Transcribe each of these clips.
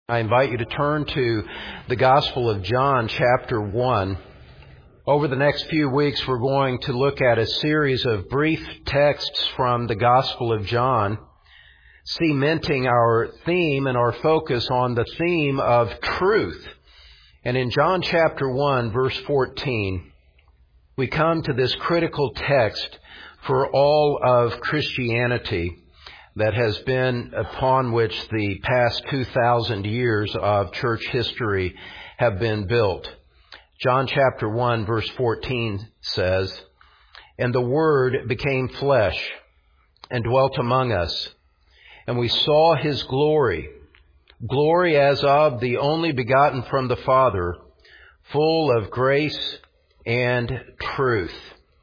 I invite you to turn to the Gospel of John, chapter 1. Over the next few weeks, we're going to look at a series of brief texts from the Gospel of John, cementing our theme and our focus on the theme of truth. And in John chapter 1, verse 14, we come to this critical text for all of Christianity that has been upon which the past 2,000 years of church history have been built. John chapter 1 verse 14 says, "And the Word became flesh and dwelt among us, and we saw His glory, glory as of the only begotten from the Father, full of grace and truth."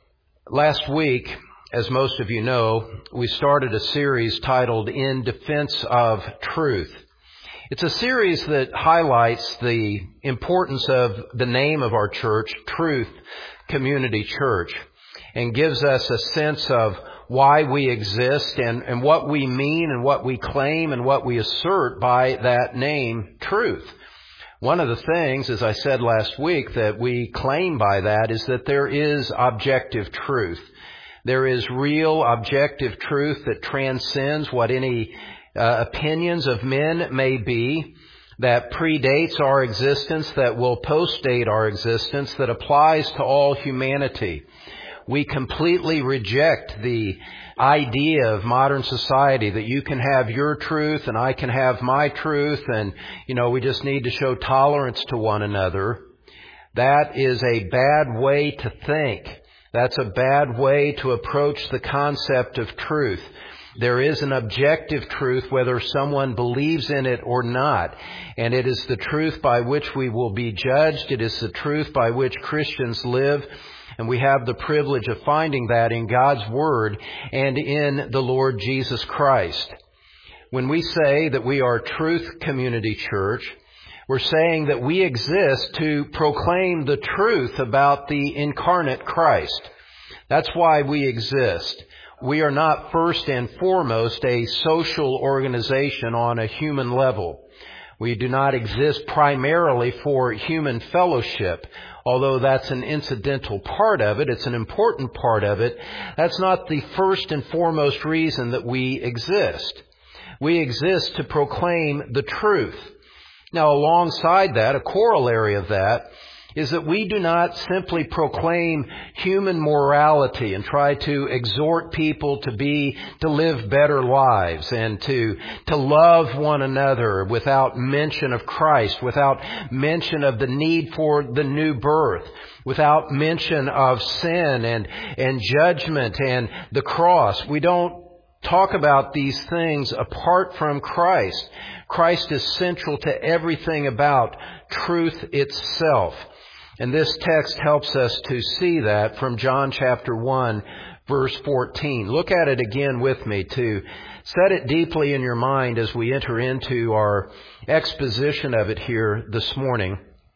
Last week, as most of you know, we started a series titled In Defense of Truth. It's a series that highlights the importance of the name of our church, Truth Community Church, and gives us a sense of why we exist and what we mean and what we claim and what we assert by that name, truth. One of the things, as I said last week, that we claim by that is that there is objective truth. There is real objective truth that transcends what any opinions of men may be, that predates our existence, that will postdate our existence, that applies to all humanity. We completely reject the idea of modern society that you can have your truth and I can have my truth and, we just need to show tolerance to one another. That is a bad way to think. That's a bad way to approach the concept of truth. There is an objective truth whether someone believes in it or not. And it is the truth by which we will be judged. It is the truth by which Christians live. And we have the privilege of finding that in God's Word and in the Lord Jesus Christ. When we say that we are Truth Community Church, we're saying that we exist to proclaim the truth about the incarnate Christ. That's why we exist. We are not first and foremost a social organization on a human level. We do not exist primarily for human fellowship, although that's an incidental part of it. It's an important part of it. That's not the first and foremost reason that we exist. We exist to proclaim the truth. Now, alongside that, a corollary of that is that we do not simply proclaim human morality and try to exhort people to live better lives and to love one another without mention of Christ, without mention of the need for the new birth, without mention of sin and judgment and the cross. We don't talk about these things apart from Christ. Christ is central to everything about truth itself. And this text helps us to see that from John chapter 1, verse 14. Look at it again with me to set it deeply in your mind as we enter into our exposition of it here this morning.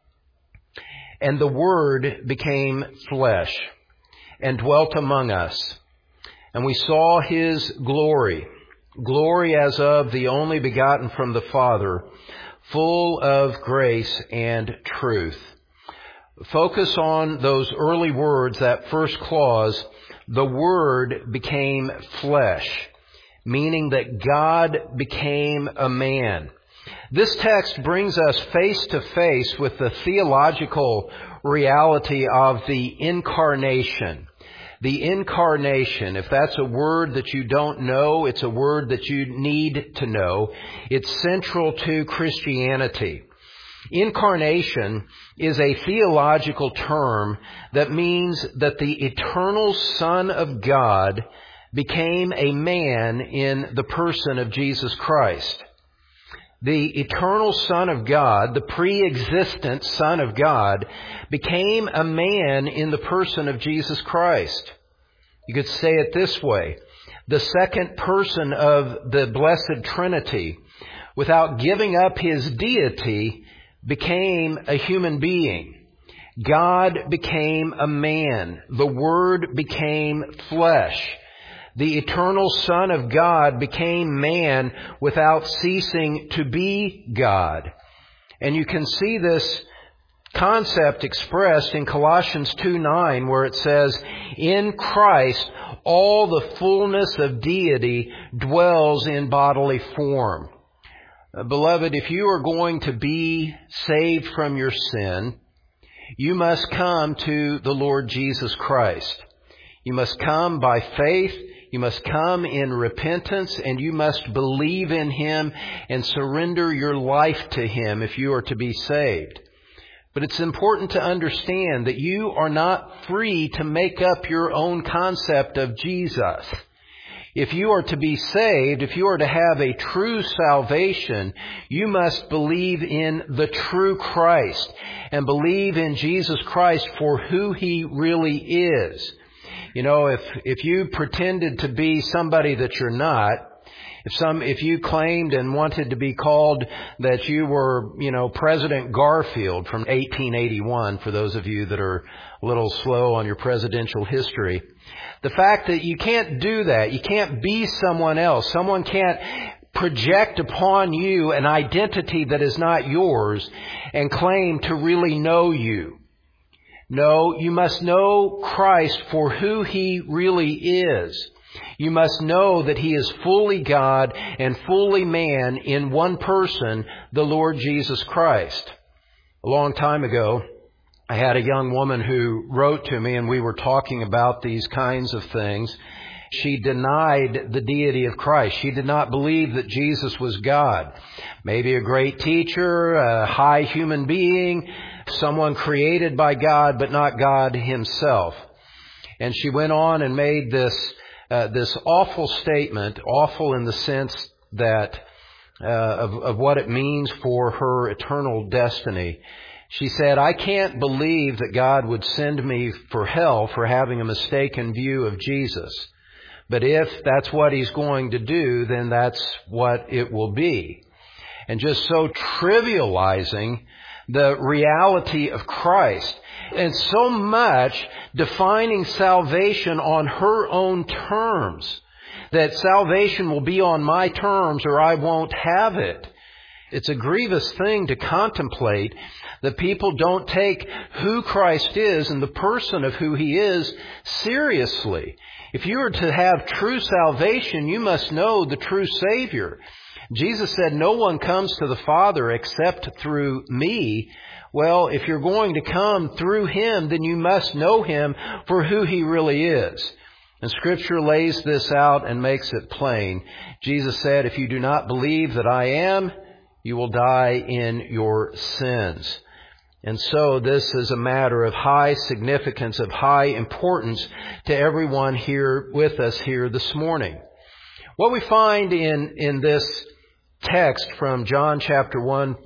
"And the Word became flesh and dwelt among us, and we saw His glory, glory as of the only begotten from the Father, full of grace and truth." Focus on those early words, that first clause, the Word became flesh, meaning that God became a man. This text brings us face to face with the theological reality of the incarnation. The incarnation, if that's a word that you don't know, it's a word that you need to know. It's central to Christianity. Incarnation is a theological term that means that the eternal Son of God became a man in the person of Jesus Christ. The eternal Son of God, the pre-existent Son of God, became a man in the person of Jesus Christ. You could say it this way. The second person of the Blessed Trinity, without giving up His deity, became a human being. God became a man. The Word became flesh. The eternal Son of God became man without ceasing to be God. And you can see this concept expressed in Colossians 2:9, where it says, "In Christ all the fullness of deity dwells in bodily form." Beloved, if you are going to be saved from your sin, you must come to the Lord Jesus Christ. You must come by faith, you must come in repentance, and you must believe in Him and surrender your life to Him if you are to be saved. But it's important to understand that you are not free to make up your own concept of Jesus. If you are to be saved, if you are to have a true salvation, you must believe in the true Christ and believe in Jesus Christ for who He really is. You know, if you pretended to be somebody that you're not, if you claimed and wanted to be called that you were, President Garfield from 1881, for those of you that are a little slow on your presidential history, the fact that you can't do that, you can't be someone else, someone can't project upon you an identity that is not yours and claim to really know you. No, you must know Christ for who He really is. You must know that He is fully God and fully man in one person, the Lord Jesus Christ. A long time ago, I had a young woman who wrote to me, and we were talking about these kinds of things. She denied the deity of Christ. She did not believe that Jesus was God. Maybe a great teacher, a high human being, someone created by God, but not God Himself. And she went on and made this awful statement, awful in the sense that of what it means for her eternal destiny. She said, "I can't believe that God would send me for hell for having a mistaken view of Jesus. But if that's what He's going to do, then that's what it will be." And just so trivializing the reality of Christ, and so much defining salvation on her own terms, that salvation will be on my terms or I won't have it. It's a grievous thing to contemplate that people don't take who Christ is and the person of who He is seriously. If you are to have true salvation, you must know the true Savior. Jesus said, "No one comes to the Father except through me." Well, if you're going to come through Him, then you must know Him for who He really is. And Scripture lays this out and makes it plain. Jesus said, "If you do not believe that I am, you will die in your sins." And so this is a matter of high significance, of high importance to everyone here with us here this morning. What we find in this text from John chapter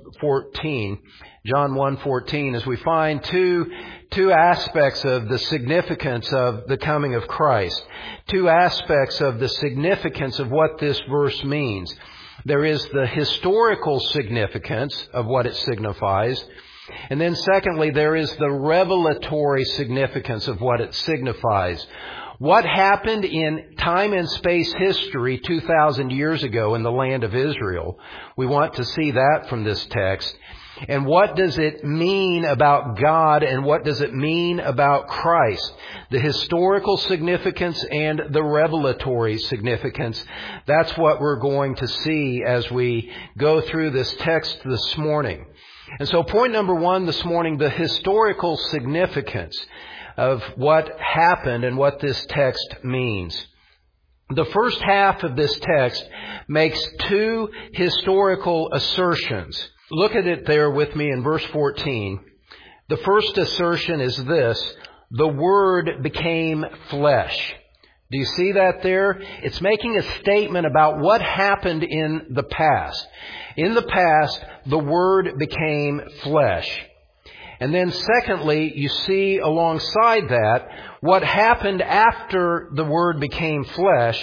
1:14, John 1:14, is we find two aspects of the significance of the coming of Christ. Two aspects of the significance of what this verse means. There is the historical significance of what it signifies. And then secondly, there is the revelatory significance of what it signifies. What happened in time and space history 2,000 years ago in the land of Israel? We want to see that from this text. And what does it mean about God, and what does it mean about Christ? The historical significance and the revelatory significance. That's what we're going to see as we go through this text this morning. And so point number one this morning, the historical significance of what happened and what this text means. The first half of this text makes two historical assertions. Look at it there with me in verse 14. The first assertion is this: the Word became flesh. Do you see that there? It's making a statement about what happened in the past. In the past, the Word became flesh. And then secondly, you see alongside that what happened after the Word became flesh,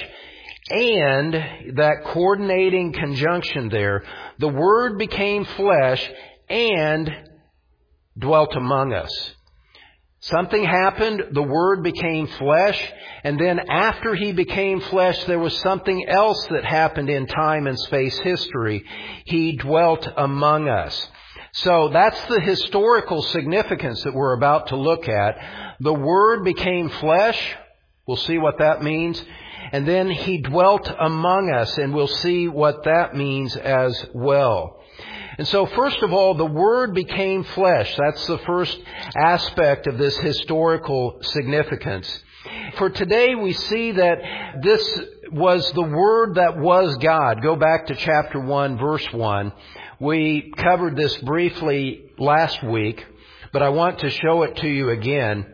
and that coordinating conjunction there. The Word became flesh and dwelt among us. Something happened, the Word became flesh, and then after He became flesh, there was something else that happened in time and space history. He dwelt among us. So that's the historical significance that we're about to look at. The Word became flesh. We'll see what that means. And then He dwelt among us, and we'll see what that means as well. And so first of all, the Word became flesh. That's the first aspect of this historical significance. For today, we see that this was the Word that was God. Go back to chapter 1, verse 1. We covered this briefly last week, but I want to show it to you again.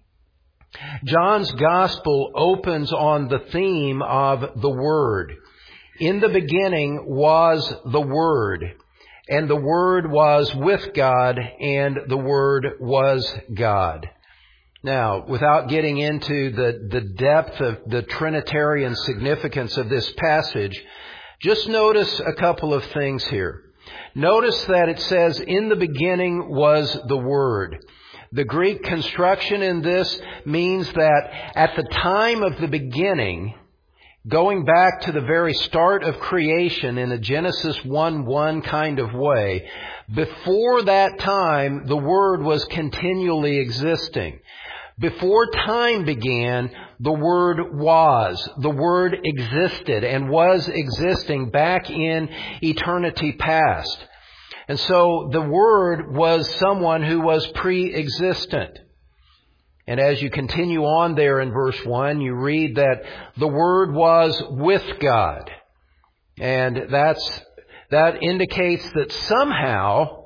John's Gospel opens on the theme of the Word. In the beginning was the Word, and the Word was with God, and the Word was God. Now, without getting into the depth of the Trinitarian significance of this passage, just notice a couple of things here. Notice that it says, in the beginning was the Word. The Greek construction in this means that at the time of the beginning, going back to the very start of creation in a Genesis 1:1 kind of way, before that time, the Word was continually existing. Before time began, the Word was. The Word existed and was existing back in eternity past. And so the Word was someone who was pre-existent. And as you continue on there in verse 1, you read that the Word was with God. And that indicates that somehow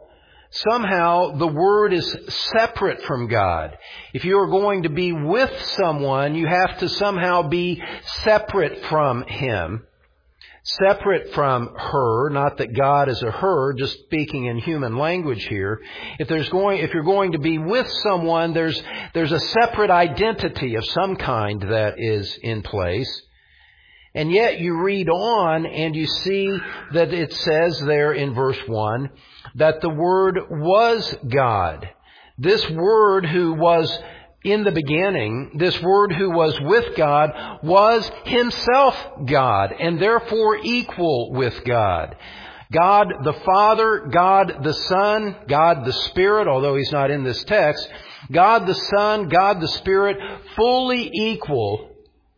the Word is separate from God. If you are going to be with someone, you have to somehow be separate from Him. Separate from her, not that God is a her, just speaking in human language here. If you're going to be with someone, there's a separate identity of some kind that is in place. And yet you read on and you see that it says there in verse 1 that the Word was God. This Word who was in the beginning, this Word who was with God was Himself God and therefore equal with God. God the Father, God the Son, God the Spirit, although He's not in this text, God the Son, God the Spirit, fully equal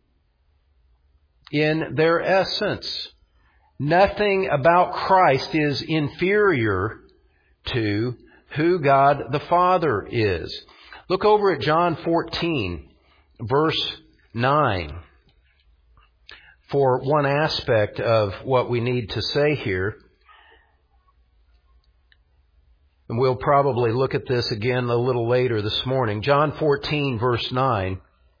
in their essence. Nothing about Christ is inferior to who God the Father is. Look over at John 14, verse 9, for one aspect of what we need to say here. And we'll probably look at this again a little later this morning. John 14, verse 9.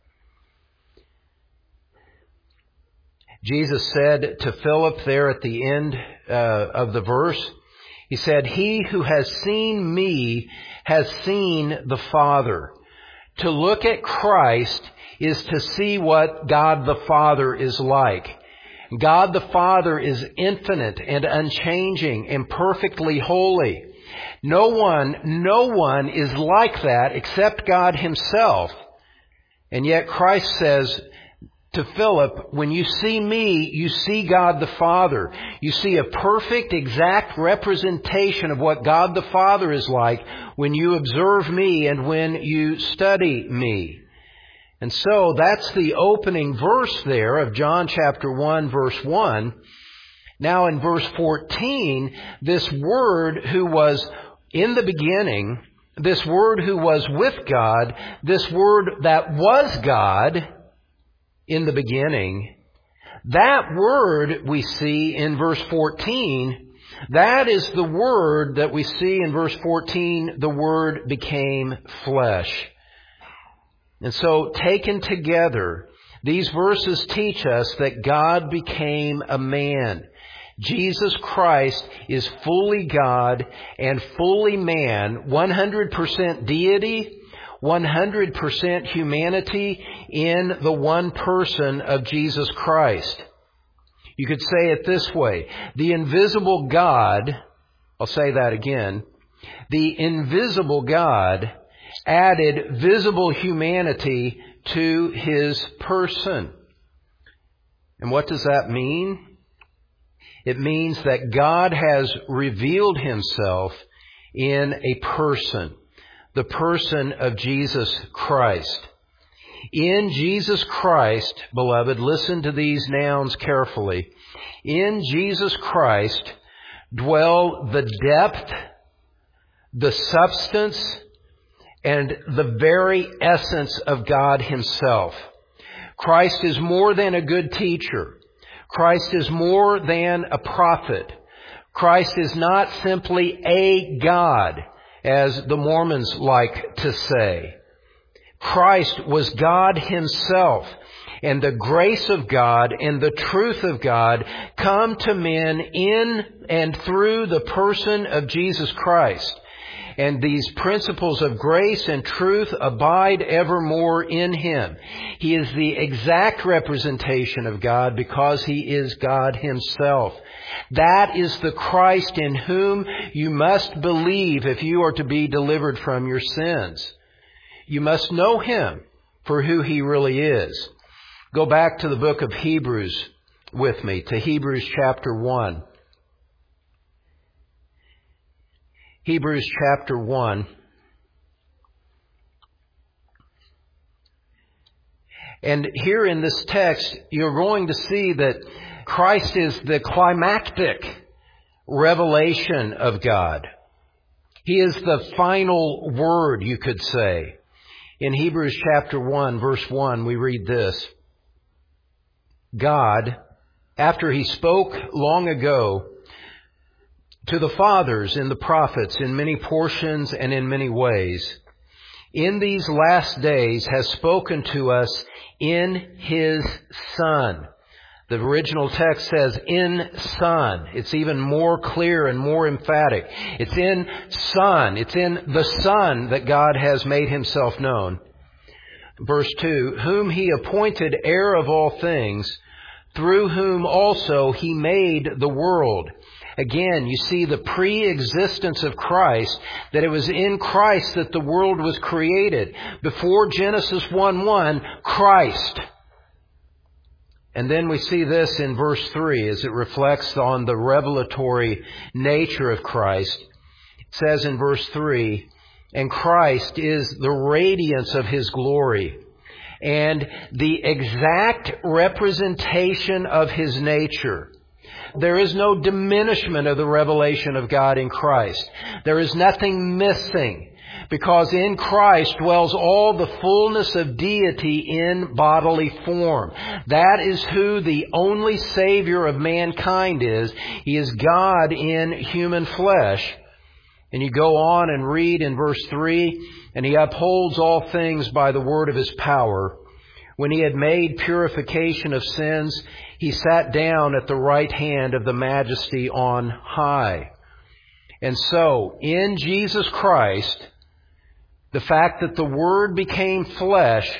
Jesus said to Philip there at the end of the verse, He said, "He who has seen me has seen the Father." To look at Christ is to see what God the Father is like. God the Father is infinite and unchanging and perfectly holy. No one is like that except God Himself. And yet Christ says to Philip, when you see me, you see God the Father. You see a perfect, exact representation of what God the Father is like when you observe me and when you study me. And so that's the opening verse there of John chapter 1, verse 1. Now in verse 14, this Word who was in the beginning, this Word who was with God, this Word that was God in the beginning, that Word we see in verse 14, that is the Word that we see in verse 14, the Word became flesh. And so taken together, these verses teach us that God became a man. Jesus Christ is fully God and fully man, 100% deity, 100% humanity in the one person of Jesus Christ. You could say it this way. The invisible God, I'll say that again. The invisible God added visible humanity to His person. And what does that mean? It means that God has revealed Himself in a person, the person of Jesus Christ. In Jesus Christ, beloved, listen to these nouns carefully. In Jesus Christ dwell the depth, the substance, and the very essence of God Himself. Christ is more than a good teacher. Christ is more than a prophet. Christ is not simply a God, as the Mormons like to say. Christ was God Himself, and the grace of God and the truth of God come to men in and through the person of Jesus Christ. And these principles of grace and truth abide evermore in Him. He is the exact representation of God because He is God Himself. That is the Christ in whom you must believe if you are to be delivered from your sins. You must know Him for who He really is. Go back to the book of Hebrews with me, to Hebrews chapter 1. Hebrews chapter 1. And here in this text, you're going to see that Christ is the climactic revelation of God. He is the final word, you could say. In Hebrews chapter 1, verse 1, we read this. God, after He spoke long ago to the fathers and the prophets in many portions and in many ways, in these last days has spoken to us in His Son. The original text says in Son. It's even more clear and more emphatic. It's in Son. It's in the Son that God has made Himself known. Verse 2, whom He appointed heir of all things, through whom also He made the world. Again, you see the pre-existence of Christ, that it was in Christ that the world was created. Before Genesis 1:1, Christ. And then we see this in verse 3 as it reflects on the revelatory nature of Christ. It says in verse 3, and Christ is the radiance of His glory and the exact representation of His nature. There is no diminishment of the revelation of God in Christ. There is nothing missing, because in Christ dwells all the fullness of deity in bodily form. That is who the only Savior of mankind is. He is God in human flesh. And you go on and read in verse 3, and He upholds all things by the word of His power. When He had made purification of sins, He sat down at the right hand of the Majesty on high. And so, in Jesus Christ, the fact that the Word became flesh,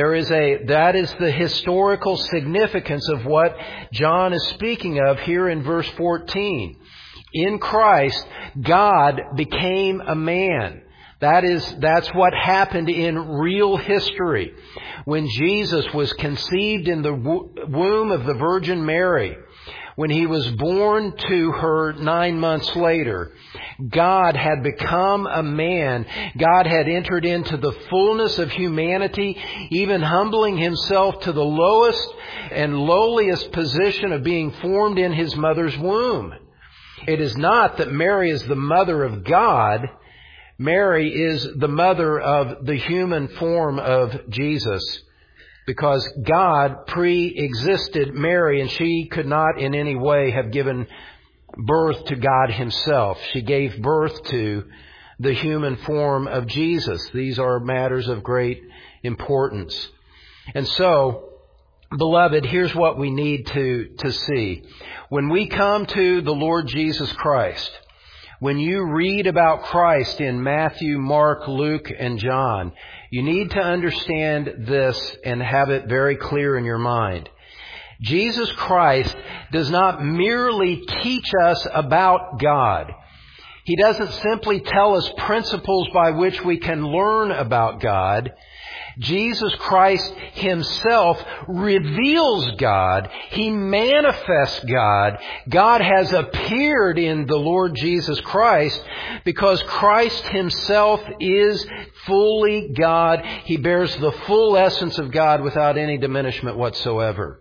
that is the historical significance of what John is speaking of here in verse 14. In Christ, God became a man. That's what happened in real history. When Jesus was conceived in the womb of the Virgin Mary, when He was born to her 9 months later, God had become a man. God had entered into the fullness of humanity, even humbling Himself to the lowest and lowliest position of being formed in His mother's womb. It is not that Mary is the mother of God. Mary is the mother of the human form of Jesus, because God pre-existed Mary, and she could not in any way have given birth to God Himself. She gave birth to the human form of Jesus. These are matters of great importance. And so, beloved, here's what we need to see. When we come to the Lord Jesus Christ, when you read about Christ in Matthew, Mark, Luke, and John, you need to understand this and have it very clear in your mind. Jesus Christ does not merely teach us about God. He doesn't simply tell us principles by which we can learn about God. Jesus Christ Himself reveals God. He manifests God. God has appeared in the Lord Jesus Christ because Christ Himself is fully God. He bears the full essence of God without any diminishment whatsoever.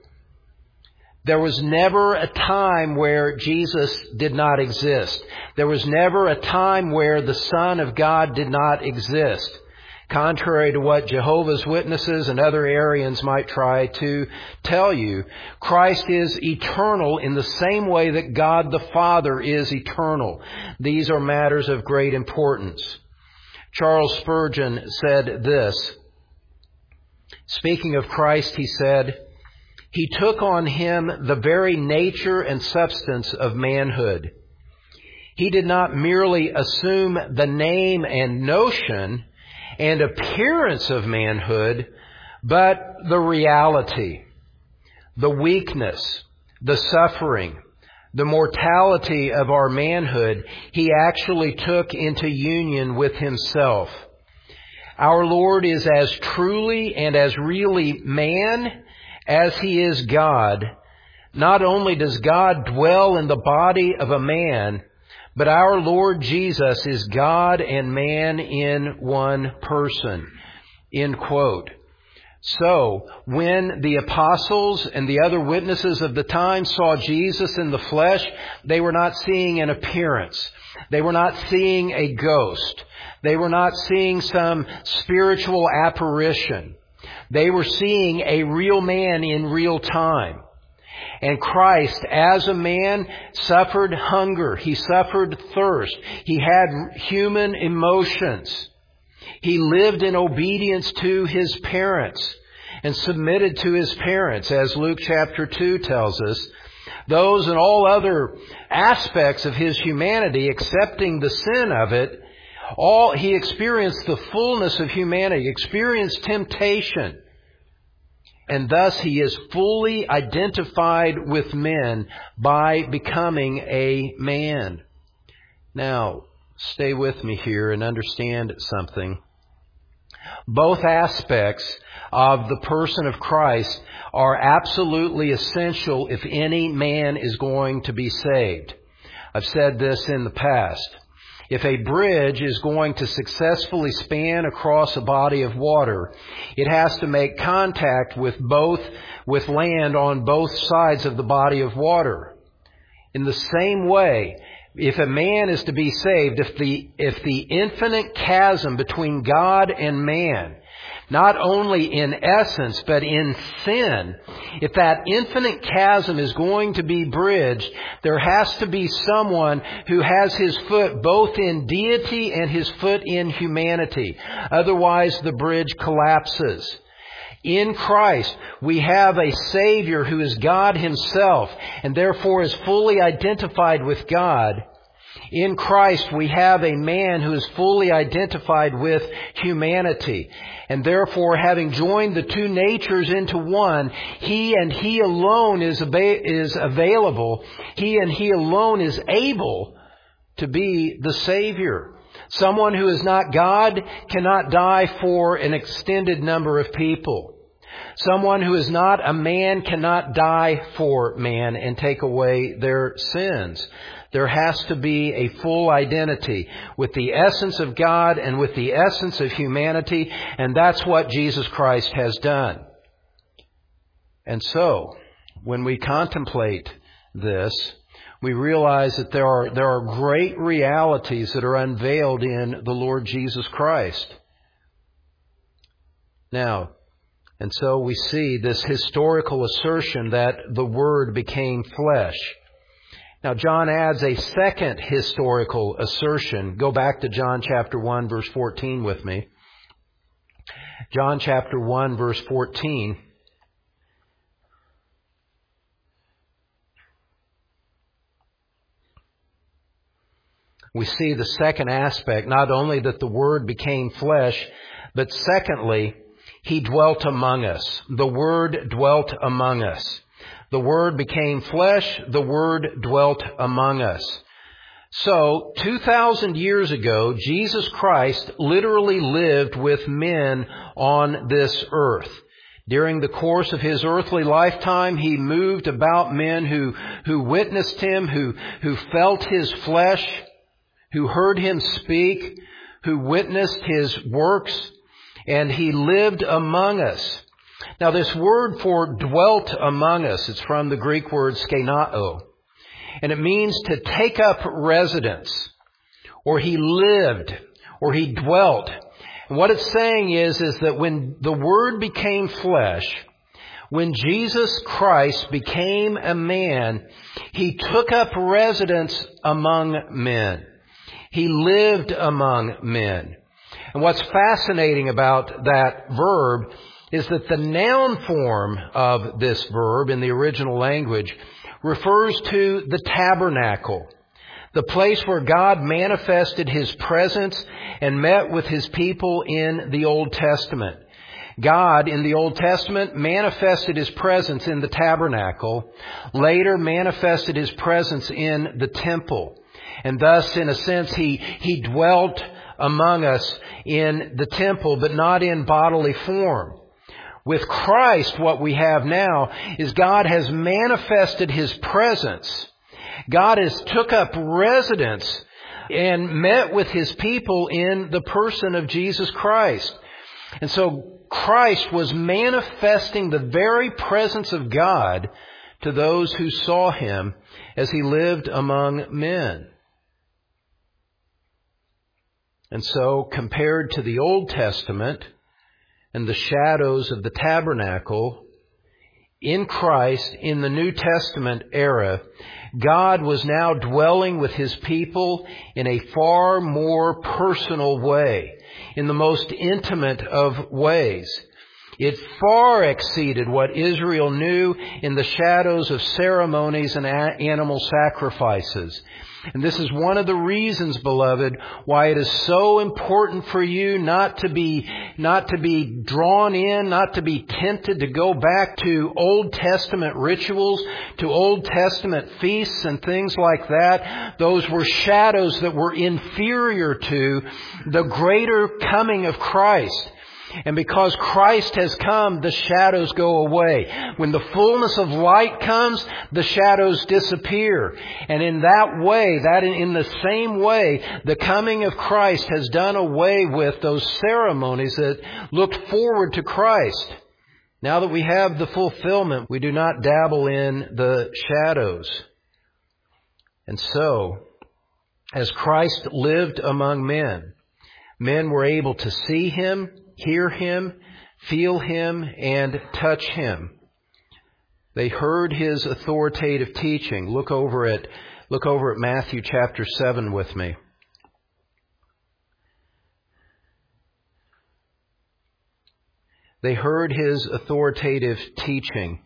There was never a time where Jesus did not exist. There was never a time where the Son of God did not exist. Contrary to what Jehovah's Witnesses and other Arians might try to tell you, Christ is eternal in the same way that God the Father is eternal. These are matters of great importance. Charles Spurgeon said this. Speaking of Christ, he said, "He took on Him the very nature and substance of manhood. He did not merely assume the name and notion and appearance of manhood, but the reality, the weakness, the suffering, the mortality of our manhood He actually took into union with Himself. Our Lord is as truly and as really man as He is God. Not only does God dwell in the body of a man, but our Lord Jesus is God and man in one person." End quote. So, when the apostles and the other witnesses of the time saw Jesus in the flesh, they were not seeing an appearance. They were not seeing a ghost. They were not seeing some spiritual apparition. They were seeing a real man in real time. And Christ, as a man, suffered hunger. He suffered thirst. He had human emotions. He lived in obedience to His parents and submitted to His parents, as Luke chapter 2 tells us. Those and all other aspects of His humanity, accepting the sin of it, He experienced the fullness of humanity, experienced temptation. And thus He is fully identified with men by becoming a man. Now, stay with me here and understand something. Both aspects of the person of Christ are absolutely essential if any man is going to be saved. I've said this in the past. If a bridge is going to successfully span across a body of water, it has to make contact with land on both sides of the body of water. In the same way, if a man is to be saved, if the infinite chasm between God and man, not only in essence, but in sin, if that infinite chasm is going to be bridged, there has to be someone who has his foot both in deity and his foot in humanity. Otherwise, the bridge collapses. In Christ, we have a Savior who is God Himself and therefore is fully identified with God. In Christ, we have a man who is fully identified with humanity. And therefore, having joined the two natures into one, He and He alone is available. He and He alone is able to be the Savior. Someone who is not God cannot die for an extended number of people. Someone who is not a man cannot die for man and take away their sins. There has to be a full identity with the essence of God and with the essence of humanity, and that's what Jesus Christ has done. And so, when we contemplate this, we realize that there are great realities that are unveiled in the Lord Jesus Christ. Now, and so we see this historical assertion that the Word became flesh. Now, John adds a second historical assertion. Go back to John chapter 1, verse 14 with me. John chapter 1, verse 14. We see the second aspect, not only that the Word became flesh, but secondly, He dwelt among us. The Word dwelt among us. The Word became flesh. The Word dwelt among us. So, 2,000 years ago, Jesus Christ literally lived with men on this earth. During the course of His earthly lifetime, He moved about men who witnessed Him, who felt His flesh, who heard Him speak, who witnessed His works, and He lived among us. Now, this word for dwelt among us, it's from the Greek word skenao. And it means to take up residence, or He lived, or He dwelt. And what it's saying is that when the Word became flesh, when Jesus Christ became a man, He took up residence among men. He lived among men. And what's fascinating about that verb is that the noun form of this verb in the original language refers to the tabernacle, the place where God manifested His presence and met with His people in the Old Testament. God, in the Old Testament, manifested His presence in the tabernacle, later manifested His presence in the temple. And thus, in a sense, He dwelt among us in the temple, but not in bodily form. With Christ, what we have now is God has manifested His presence. God has took up residence and met with His people in the person of Jesus Christ. And so Christ was manifesting the very presence of God to those who saw Him as He lived among men. And so, compared to the Old Testament and the shadows of the tabernacle, in Christ, in the New Testament era, God was now dwelling with His people in a far more personal way, in the most intimate of ways. It far exceeded what Israel knew in the shadows of ceremonies and animal sacrifices. And this is one of the reasons, beloved, why it is so important for you not to be drawn in, not to be tempted to go back to Old Testament rituals, to Old Testament feasts and things like that. Those were shadows that were inferior to the greater coming of Christ. And because Christ has come, the shadows go away. When the fullness of light comes, the shadows disappear. And in that way, in the same way, the coming of Christ has done away with those ceremonies that looked forward to Christ. Now that we have the fulfillment, we do not dabble in the shadows. And so, as Christ lived among men, men were able to see Him, hear Him, feel Him, and touch Him. They heard His authoritative teaching. Look over at Matthew chapter 7 with me. They heard His authoritative teaching,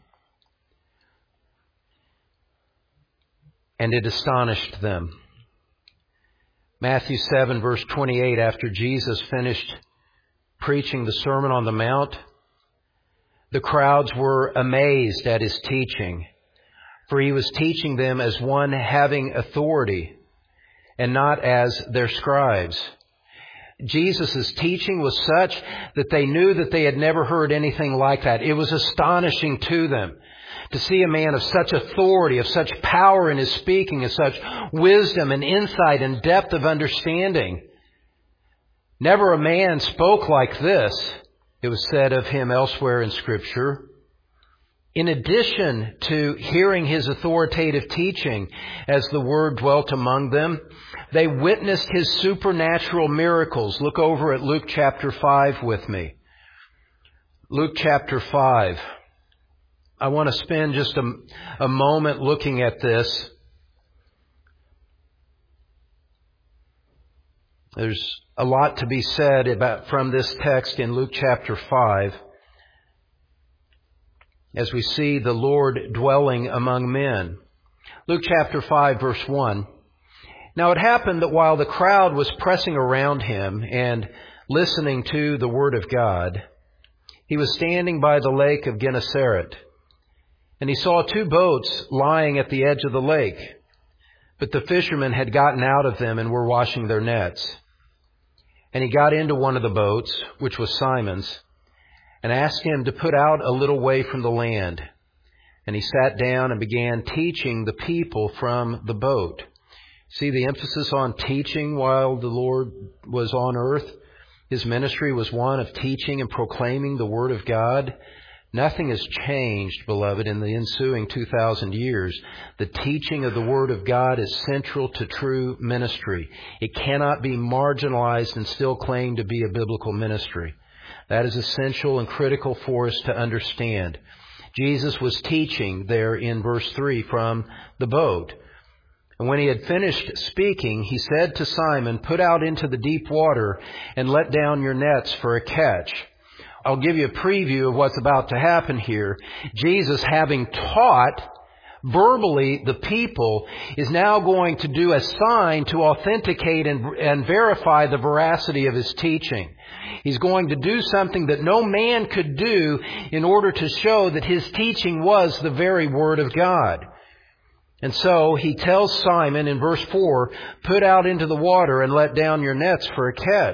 and it astonished them. Matthew 7 verse 28, after Jesus finished preaching the Sermon on the Mount, the crowds were amazed at His teaching, for He was teaching them as one having authority and not as their scribes. Jesus' teaching was such that they knew that they had never heard anything like that. It was astonishing to them to see a man of such authority, of such power in his speaking, of such wisdom and insight and depth of understanding. Never a man spoke like this, it was said of him elsewhere in Scripture. In addition to hearing His authoritative teaching as the Word dwelt among them, they witnessed His supernatural miracles. Look over at Luke chapter 5 with me. Luke chapter 5. I want to spend just a moment looking at this. There's a lot to be said from this text in Luke chapter 5 as we see the Lord dwelling among men. Luke chapter 5 verse 1. Now it happened that while the crowd was pressing around Him and listening to the Word of God, He was standing by the lake of Gennesaret, and He saw two boats lying at the edge of the lake. But the fishermen had gotten out of them and were washing their nets. And he got into one of the boats, which was Simon's, and asked him to put out a little way from the land. And he sat down and began teaching the people from the boat. See the emphasis on teaching while the Lord was on earth? His ministry was one of teaching and proclaiming the Word of God. Nothing has changed, beloved, in the ensuing 2,000 years. The teaching of the Word of God is central to true ministry. It cannot be marginalized and still claim to be a biblical ministry. That is essential and critical for us to understand. Jesus was teaching there in verse 3 from the boat. And when he had finished speaking, he said to Simon, "Put out into the deep water and let down your nets for a catch." I'll give you a preview of what's about to happen here. Jesus, having taught verbally the people, is now going to do a sign to authenticate and verify the veracity of his teaching. He's going to do something that no man could do in order to show that his teaching was the very Word of God. And so he tells Simon in verse 4, "Put out into the water and let down your nets for a catch."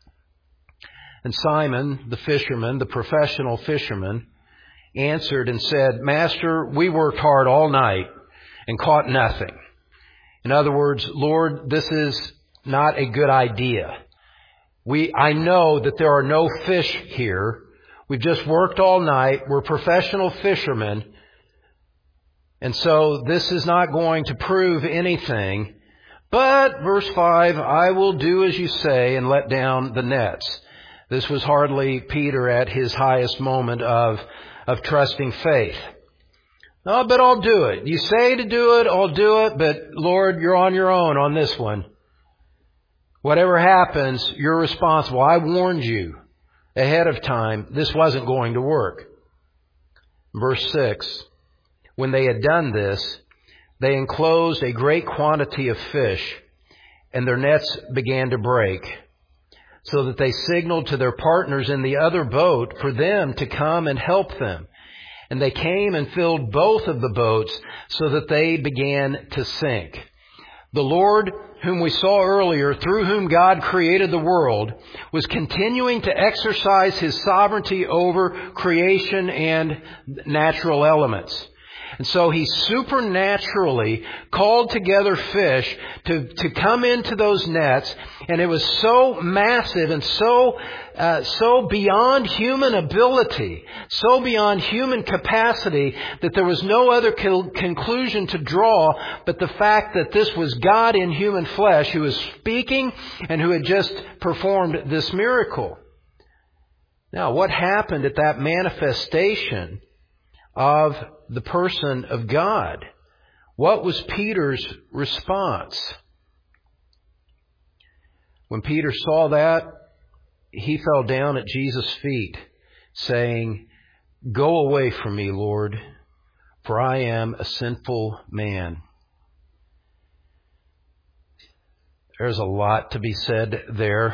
And Simon, the fisherman, the professional fisherman, answered and said, "Master, we worked hard all night and caught nothing." In other words, "Lord, this is not a good idea. I know that there are no fish here. We've just worked all night. We're professional fishermen. And so this is not going to prove anything. But," verse 5, "I will do as you say and let down the nets." This was hardly Peter at his highest moment of trusting faith. "Oh, but I'll do it. You say to do it, I'll do it. But Lord, you're on your own on this one. Whatever happens, you're responsible. I warned you ahead of time this wasn't going to work." Verse 6, "When they had done this, they enclosed a great quantity of fish, and their nets began to break, so that they signaled to their partners in the other boat for them to come and help them. And they came and filled both of the boats, so that they began to sink." The Lord, whom we saw earlier, through whom God created the world, was continuing to exercise His sovereignty over creation and natural elements. And so He supernaturally called together fish to come into those nets, and it was so massive and so beyond human ability, so beyond human capacity, that there was no other conclusion to draw but the fact that this was God in human flesh who was speaking and who had just performed this miracle. Now, what happened at that manifestation of the person of God? What was Peter's response? When Peter saw that, he fell down at Jesus' feet, saying, "Go away from me, Lord, for I am a sinful man." There's a lot to be said there.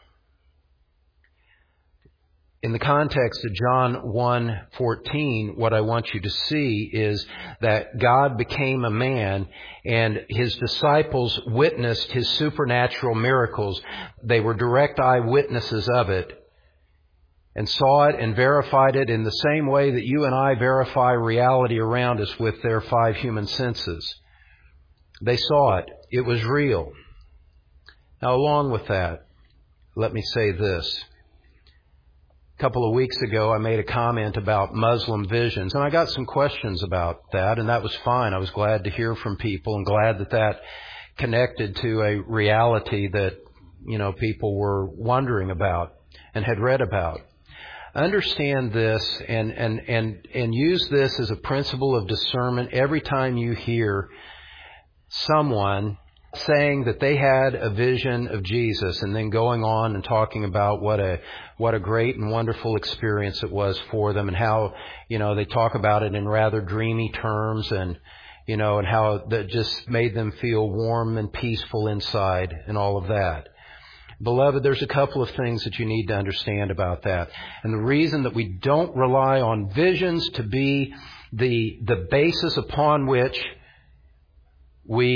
In the context of John 1:14, what I want you to see is that God became a man and His disciples witnessed His supernatural miracles. They were direct eyewitnesses of it and saw it and verified it in the same way that you and I verify reality around us with their 5 human senses. They saw it. It was real. Now, along with that, let me say this. A couple of weeks ago, I made a comment about Muslim visions, and I got some questions about that, and that was fine. I was glad to hear from people and glad that that connected to a reality that, people were wondering about and had read about. Understand this and use this as a principle of discernment every time you hear someone saying that they had a vision of Jesus and then going on and talking about what a great and wonderful experience it was for them, and how, they talk about it in rather dreamy terms, and, and how that just made them feel warm and peaceful inside and all of that. Beloved, there's a couple of things that you need to understand about that. And the reason that we don't rely on visions to be the basis upon which we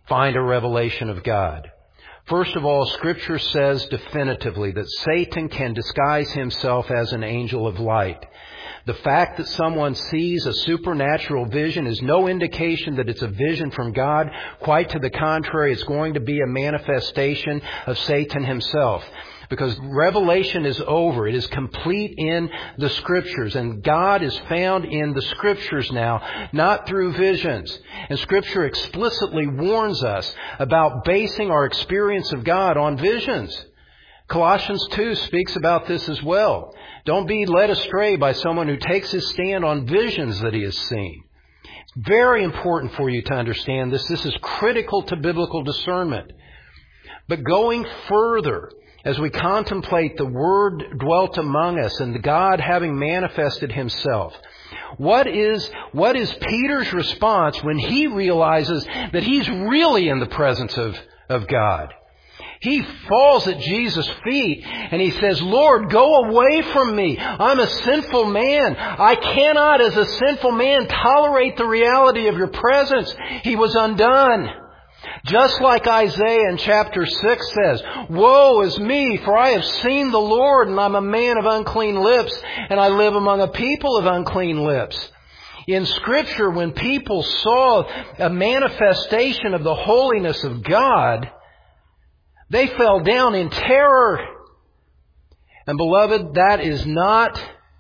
find a revelation of God. First of all, Scripture says definitively that Satan can disguise himself as an angel of light. The fact that someone sees a supernatural vision is no indication that it's a vision from God. Quite to the contrary, it's going to be a manifestation of Satan himself. Because revelation is over. It is complete in the Scriptures. And God is found in the Scriptures now, not through visions. And Scripture explicitly warns us about basing our experience of God on visions. Colossians 2 speaks about this as well. Don't be led astray by someone who takes his stand on visions that he has seen. It's very important for you to understand this. This is critical to biblical discernment. But going further, as we contemplate the Word dwelt among us and God having manifested Himself, what is Peter's response when he realizes that he's really in the presence of God? He falls at Jesus' feet and he says, Lord, go away from me. I'm a sinful man. I cannot, as a sinful man, tolerate the reality of your presence. He was undone. Just like Isaiah in chapter 6 says, woe is me, for I have seen the Lord, and I'm a man of unclean lips, and I live among a people of unclean lips. In Scripture, when people saw a manifestation of the holiness of God, they fell down in terror. And beloved, that is not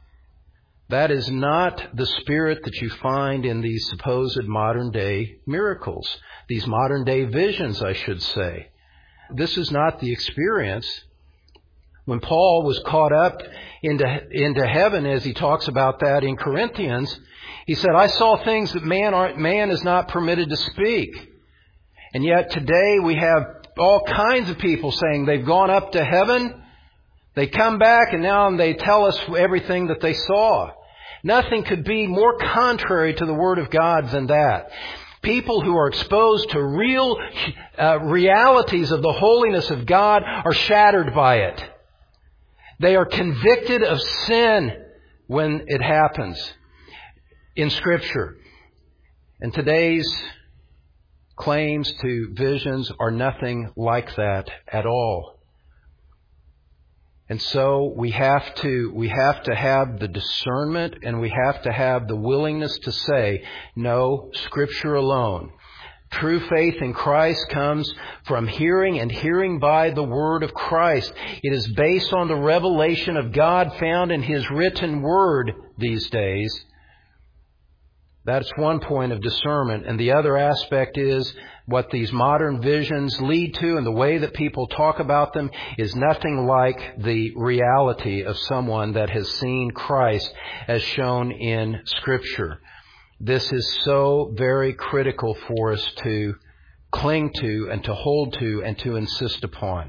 the spirit that you find in these supposed modern day miracles. These modern day visions, I should say. This is not the experience. When Paul was caught up into heaven, as he talks about that in Corinthians, he said, I saw things that man is not permitted to speak. And yet today we have all kinds of people saying they've gone up to heaven, they come back, and now they tell us everything that they saw. Nothing could be more contrary to the Word of God than that. People who are exposed to real realities of the holiness of God are shattered by it. They are convicted of sin when it happens in Scripture. And today's claims to visions are nothing like that at all. And so we have to have the discernment, and we have to have the willingness to say, no, Scripture alone. True faith in Christ comes from hearing, and hearing by the Word of Christ. It is based on the revelation of God found in His written Word these days. That's one point of discernment. And the other aspect is what these modern visions lead to, and the way that people talk about them is nothing like the reality of someone that has seen Christ as shown in Scripture. This is so very critical for us to cling to and to hold to and to insist upon.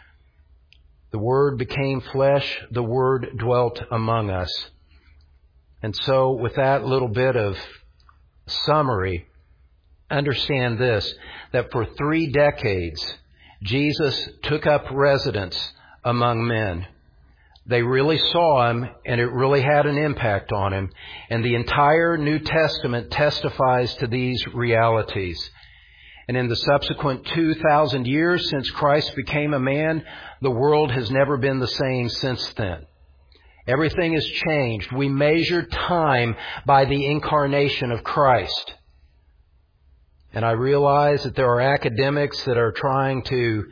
The Word became flesh. The Word dwelt among us. And so with that little bit of summary, understand this, that for 3 decades, Jesus took up residence among men. They really saw Him, and it really had an impact on Him. And the entire New Testament testifies to these realities. And in the subsequent 2,000 years since Christ became a man, the world has never been the same since then. Everything has changed. We measure time by the incarnation of Christ. And I realize that there are academics that are trying to,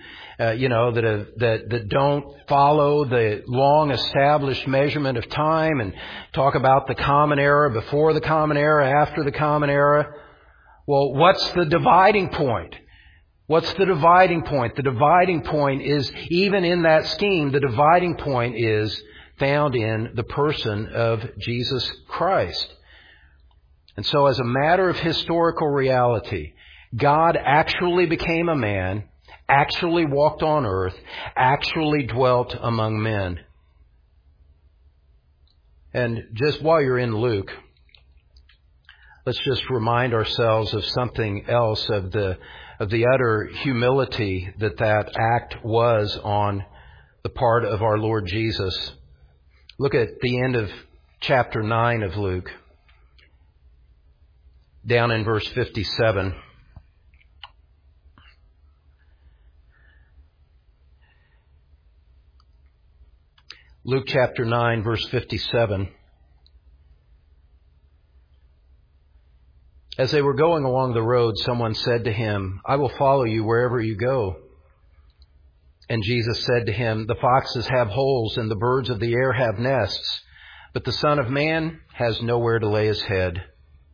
that don't follow the long established measurement of time and talk about the common era, before the common era, after the common era. Well, what's the dividing point? What's the dividing point? The dividing point is, even in that scheme, the dividing point is found in the person of Jesus Christ. And so as a matter of historical reality, God actually became a man, actually walked on earth, actually dwelt among men. And just while you're in Luke, let's just remind ourselves of something else, of the utter humility that act was on the part of our Lord Jesus. Look at the end of chapter 9 of Luke, down in verse 57. Luke chapter 9, verse 57. As they were going along the road, someone said to him, "I will follow you wherever you go." And Jesus said to him, "The foxes have holes and the birds of the air have nests, but the Son of Man has nowhere to lay his head."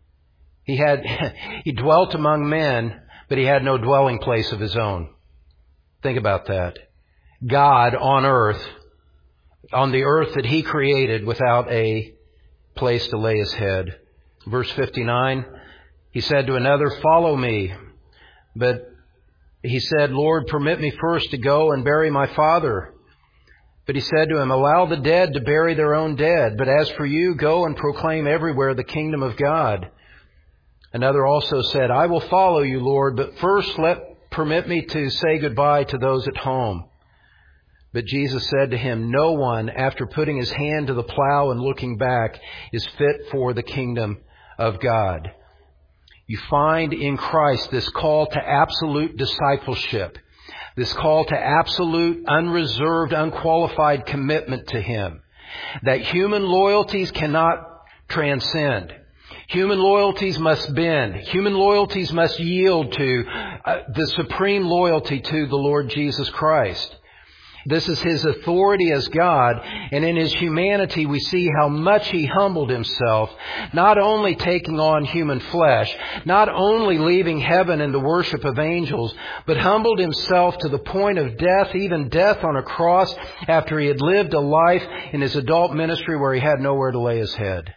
He dwelt among men, but he had no dwelling place of his own. Think about that. God on earth, on the earth that he created, without a place to lay his head. Verse 59, he said to another, "Follow me." But he said, "Lord, permit me first to go and bury my father." But he said to him, "Allow the dead to bury their own dead. But as for you, go and proclaim everywhere the kingdom of God." Another also said, "I will follow you, Lord, but first permit me to say goodbye to those at home." But Jesus said to him, "No one, after putting his hand to the plow and looking back, is fit for the kingdom of God." You find in Christ this call to absolute discipleship, this call to absolute, unreserved, unqualified commitment to Him, that human loyalties cannot transcend. Human loyalties must bend. Human loyalties must yield to the supreme loyalty to the Lord Jesus Christ. This is His authority as God, and in His humanity we see how much He humbled Himself, not only taking on human flesh, not only leaving heaven and the worship of angels, but humbled Himself to the point of death, even death on a cross, after He had lived a life in His adult ministry where He had nowhere to lay His head.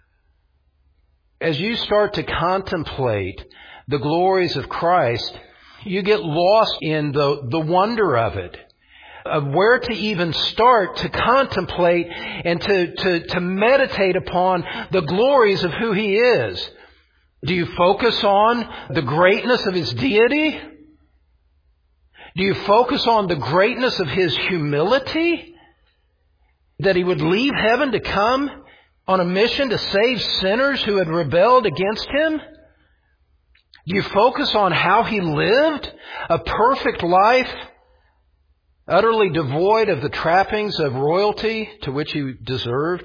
As you start to contemplate the glories of Christ, you get lost in the wonder of it, of where to even start to contemplate and to meditate upon the glories of who He is. Do you focus on the greatness of His deity? Do you focus on the greatness of His humility? That He would leave heaven to come on a mission to save sinners who had rebelled against Him? Do you focus on how He lived a perfect life, utterly devoid of the trappings of royalty to which He deserved?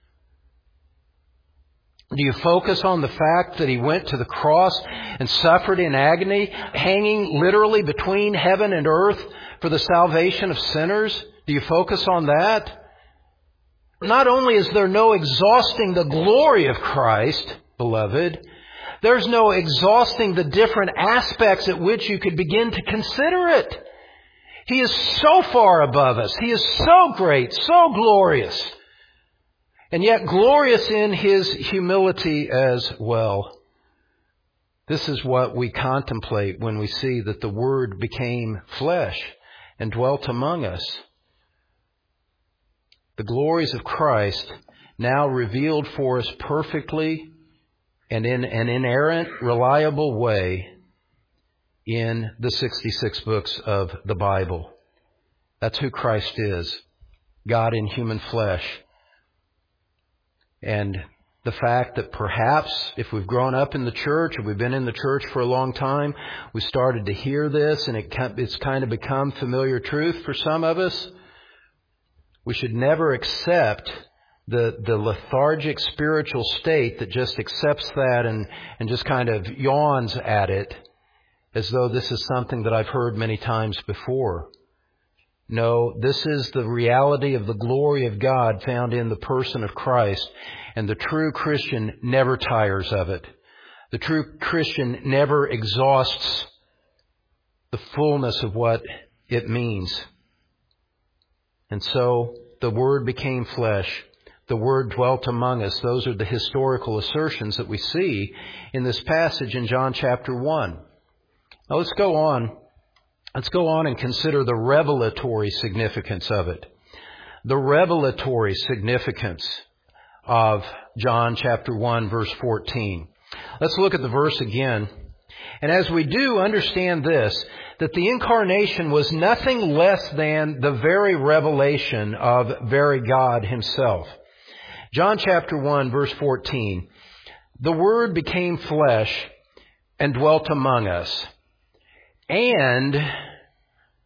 Do you focus on the fact that He went to the cross and suffered in agony, hanging literally between heaven and earth for the salvation of sinners? Do you focus on that? Not only is there no exhausting the glory of Christ, beloved, there's no exhausting the different aspects at which you could begin to consider it. He is so far above us. He is so great, so glorious, and yet glorious in His humility as well. This is what we contemplate when we see that the Word became flesh and dwelt among us. The glories of Christ now revealed for us perfectly and in an inerrant, reliable way in the 66 books of the Bible. That's who Christ is, God in human flesh. And the fact that perhaps if we've grown up in the church or we've been in the church for a long time, we started to hear this and it's kind of become familiar truth for some of us. We should never accept the lethargic spiritual state that just accepts that and just kind of yawns at it as though this is something that I've heard many times before. No, this is the reality of the glory of God found in the person of Christ, and the true Christian never tires of it. The true Christian never exhausts the fullness of what it means. And so the Word became flesh. The Word dwelt among us. Those are the historical assertions that we see in this passage in John chapter 1. Now let's go on. Let's go on and consider the revelatory significance of it. The revelatory significance of John chapter 1, verse 14. Let's look at the verse again. And as we do, understand this, that the incarnation was nothing less than the very revelation of very God Himself. John chapter 1, verse 14. The Word became flesh and dwelt among us. And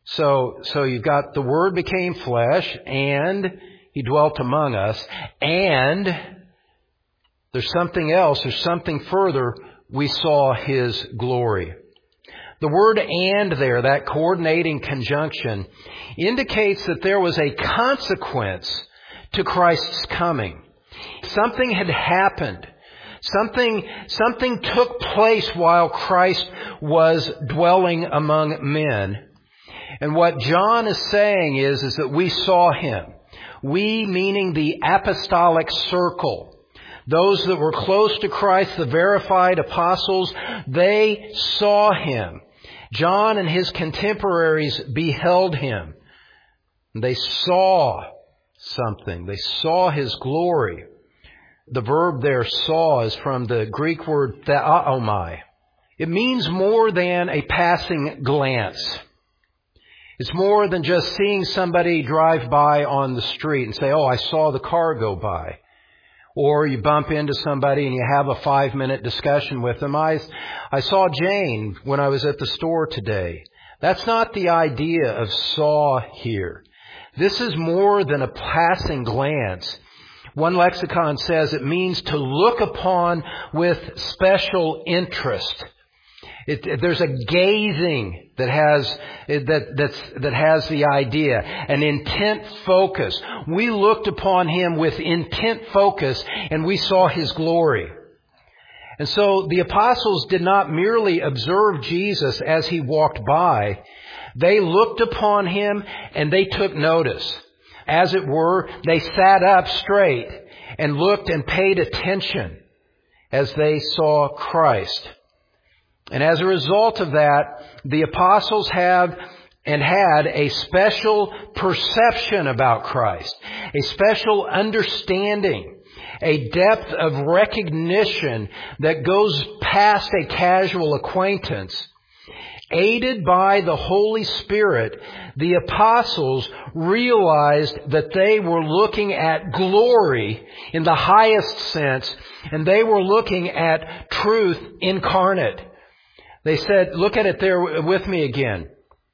So you've got the Word became flesh, and He dwelt among us, and there's something else, there's something further, we saw His glory. The word "and" there, that coordinating conjunction, indicates that there was a consequence to Christ's coming. Something had happened. Something took place while Christ was dwelling among men. And what John is saying is that we saw Him. We, meaning the apostolic circle. Those that were close to Christ, the verified apostles, they saw Him. John and his contemporaries beheld Him. They saw something. They saw His glory. The verb there, saw, is from the Greek word theaomai. It means more than a passing glance. It's more than just seeing somebody drive by on the street and say, "Oh, I saw the car go by." Or you bump into somebody and you have a 5-minute discussion with them. I saw Jane when I was at the store today. That's not the idea of saw here. This is more than a passing glance. One lexicon says it means to look upon with special interest. There's a gazing that has the idea, an intent focus. We looked upon Him with intent focus, and we saw His glory. And so the apostles did not merely observe Jesus as He walked by. They looked upon Him and they took notice. As it were, they sat up straight and looked and paid attention as they saw Christ. And as a result of that, the apostles have and had a special perception about Christ, a special understanding, a depth of recognition that goes past a casual acquaintance. Aided by the Holy Spirit, the apostles realized that they were looking at glory in the highest sense, and they were looking at truth incarnate. They said, look at it there with me again.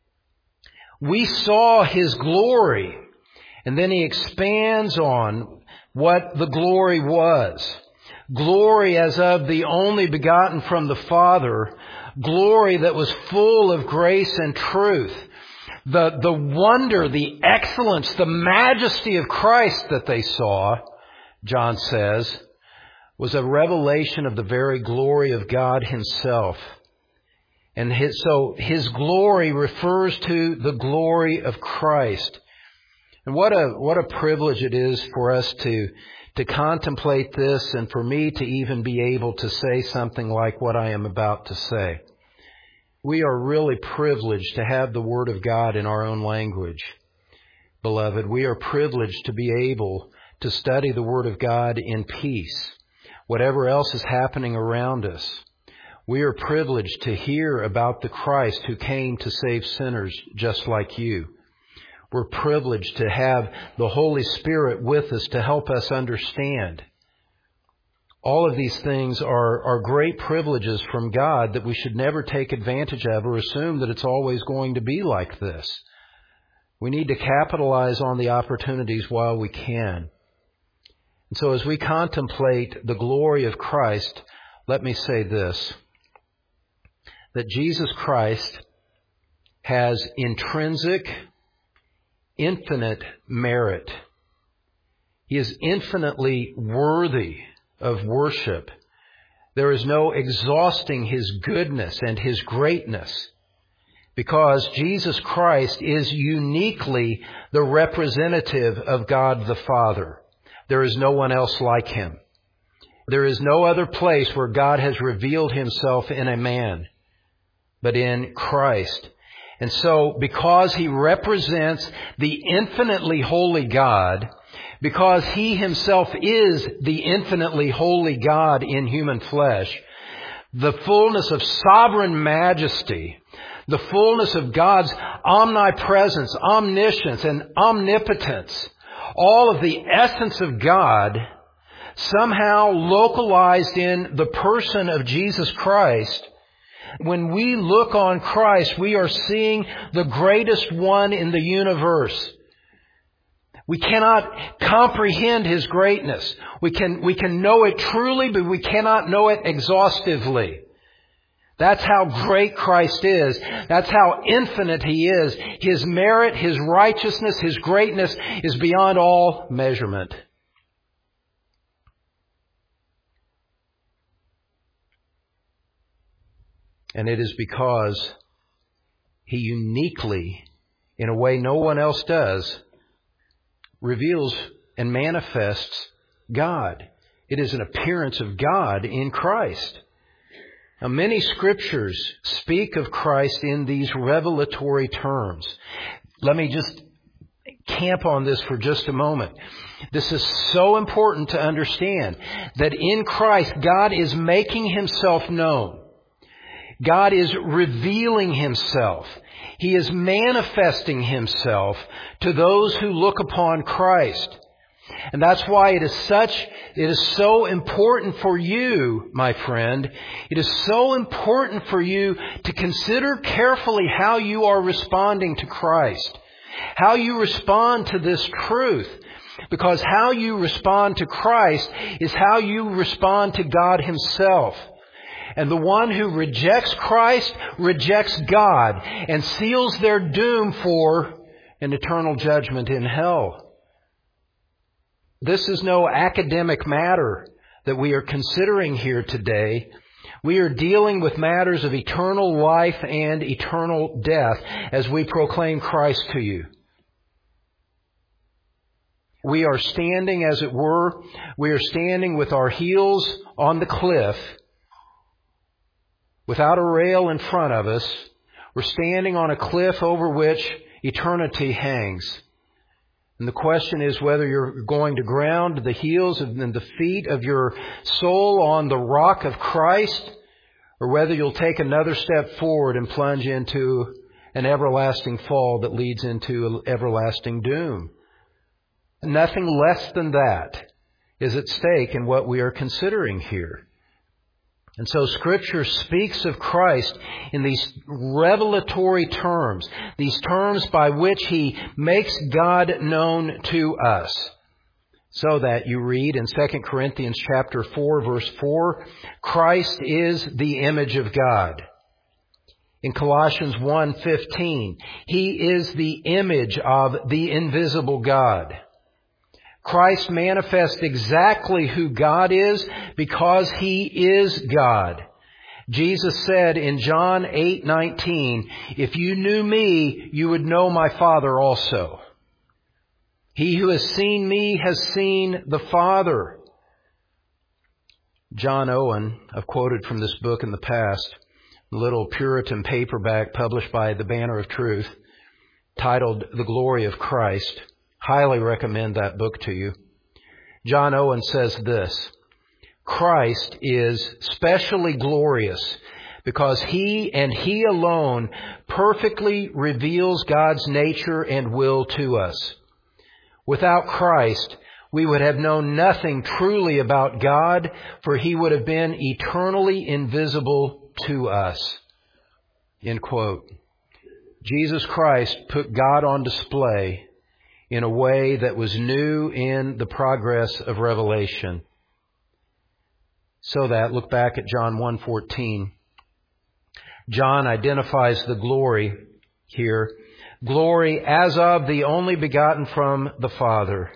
We saw His glory. And then he expands on what the glory was. Glory as of the only begotten from the Father. Glory that was full of grace and truth. The wonder, the excellence, the majesty of Christ that they saw, John says, was a revelation of the very glory of God Himself. And so His glory refers to the glory of Christ. And what a privilege it is for us to contemplate this, and for me to even be able to say something like what I am about to say. We are really privileged to have the Word of God in our own language. Beloved, we are privileged to be able to study the Word of God in peace, whatever else is happening around us. We are privileged to hear about the Christ who came to save sinners just like you. We're privileged to have the Holy Spirit with us to help us understand. All of these things are great privileges from God that we should never take advantage of or assume that it's always going to be like this. We need to capitalize on the opportunities while we can. And so as we contemplate the glory of Christ, let me say this, that Jesus Christ has intrinsic, infinite merit. He is infinitely worthy of worship. There is no exhausting His goodness and His greatness, because Jesus Christ is uniquely the representative of God the Father. There is no one else like Him. There is no other place where God has revealed Himself in a man but in Christ. And so, because He represents the infinitely holy God, because He Himself is the infinitely holy God in human flesh, the fullness of sovereign majesty, the fullness of God's omnipresence, omniscience, and omnipotence, all of the essence of God, somehow localized in the person of Jesus Christ, When we look on Christ, we are seeing the greatest one in the universe. We cannot comprehend His greatness. We can know it truly, but we cannot know it exhaustively. That's how great Christ is. That's how infinite He is. His merit, His righteousness, His greatness is beyond all measurement. And it is because He uniquely, in a way no one else does, reveals and manifests God. It is an appearance of God in Christ. Now, many scriptures speak of Christ in these revelatory terms. Let me just camp on this for just a moment. This is so important to understand that in Christ, God is making Himself known. God is revealing Himself. He is manifesting Himself to those who look upon Christ. And that's why it is so important for you, my friend. It is so important for you to consider carefully how you are responding to Christ. How you respond to this truth. Because how you respond to Christ is how you respond to God Himself. And the one who rejects Christ rejects God and seals their doom for an eternal judgment in hell. This is no academic matter that we are considering here today. We are dealing with matters of eternal life and eternal death as we proclaim Christ to you. We are standing, as it were, with our heels on the cliff, without a rail in front of us. We're standing on a cliff over which eternity hangs. And the question is whether you're going to ground the heels and the feet of your soul on the rock of Christ, or whether you'll take another step forward and plunge into an everlasting fall that leads into everlasting doom. Nothing less than that is at stake in what we are considering here. And so Scripture speaks of Christ in these revelatory terms, these terms by which He makes God known to us. So that you read in 2 Corinthians chapter 4, verse 4, Christ is the image of God. In Colossians 1:15, He is the image of the invisible God. Christ manifests exactly who God is because He is God. Jesus said in John 8:19, "If you knew me, you would know my Father also. He who has seen me has seen the Father." John Owen, I've quoted from this book in the past, a little Puritan paperback published by the Banner of Truth, titled The Glory of Christ. Highly recommend that book to you. John Owen says this: Christ is specially glorious because He and He alone perfectly reveals God's nature and will to us. Without Christ, we would have known nothing truly about God, for He would have been eternally invisible to us. End quote. Jesus Christ put God on display in a way that was new in the progress of revelation. So that, look back at John 1:14. John identifies the glory here. Glory as of the only begotten from the Father.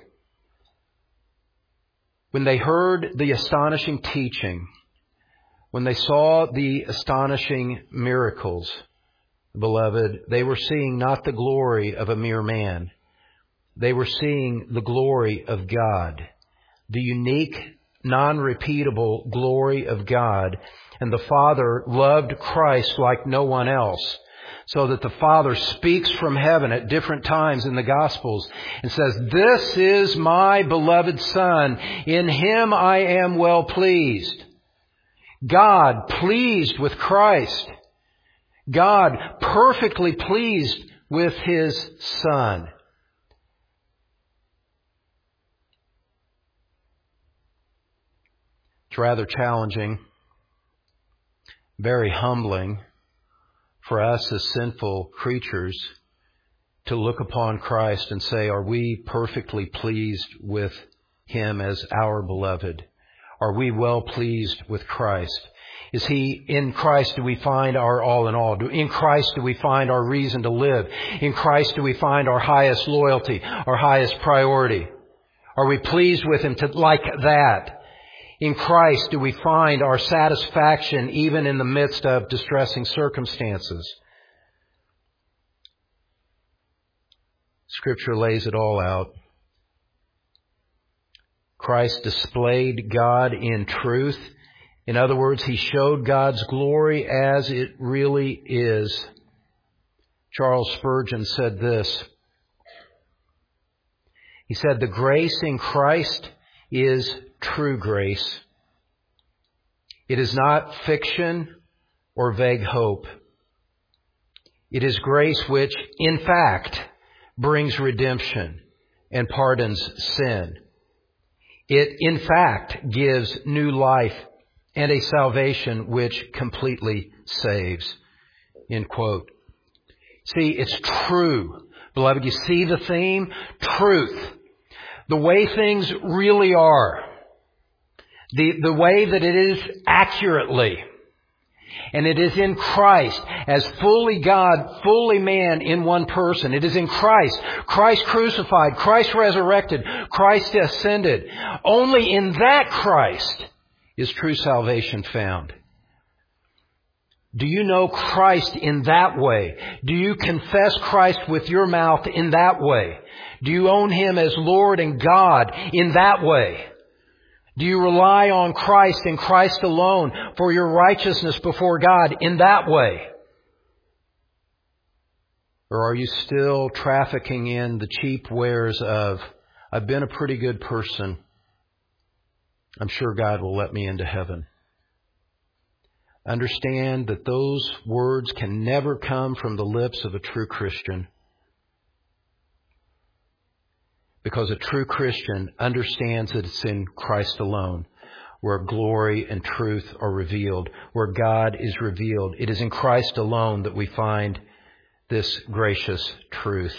When they heard the astonishing teaching, when they saw the astonishing miracles, beloved, they were seeing not the glory of a mere man. They were seeing the glory of God, the unique, non-repeatable glory of God. And the Father loved Christ like no one else, so that the Father speaks from heaven at different times in the Gospels and says, "This is my beloved Son. In Him I am well pleased." God pleased with Christ. God perfectly pleased with His Son. It's rather challenging, very humbling for us as sinful creatures to look upon Christ and say, are we perfectly pleased with Him as our beloved? Are we well pleased with Christ? Is He, in Christ do we find our all in all? In Christ do we find our reason to live? In Christ do we find our highest loyalty, our highest priority? Are we pleased with Him like that? In Christ do we find our satisfaction even in the midst of distressing circumstances? Scripture lays it all out. Christ displayed God in truth. In other words, He showed God's glory as it really is. Charles Spurgeon said this. He said, the grace in Christ is true grace. It is not fiction or vague hope. It is grace which, in fact, brings redemption and pardons sin. It, in fact, gives new life and a salvation which completely saves. End quote. See, it's true. Beloved, you see the theme? Truth. The way things really are. The way that it is accurately. And it is in Christ as fully God, fully man in one person. It is in Christ. Christ crucified, Christ resurrected, Christ ascended. Only in that Christ is true salvation found. Do you know Christ in that way? Do you confess Christ with your mouth in that way? Do you own Him as Lord and God in that way? Do you rely on Christ and Christ alone for your righteousness before God in that way? Or are you still trafficking in the cheap wares of, I've been a pretty good person. I'm sure God will let me into heaven. Understand that those words can never come from the lips of a true Christian. Because a true Christian understands that it's in Christ alone where glory and truth are revealed, where God is revealed. It is in Christ alone that we find this gracious truth.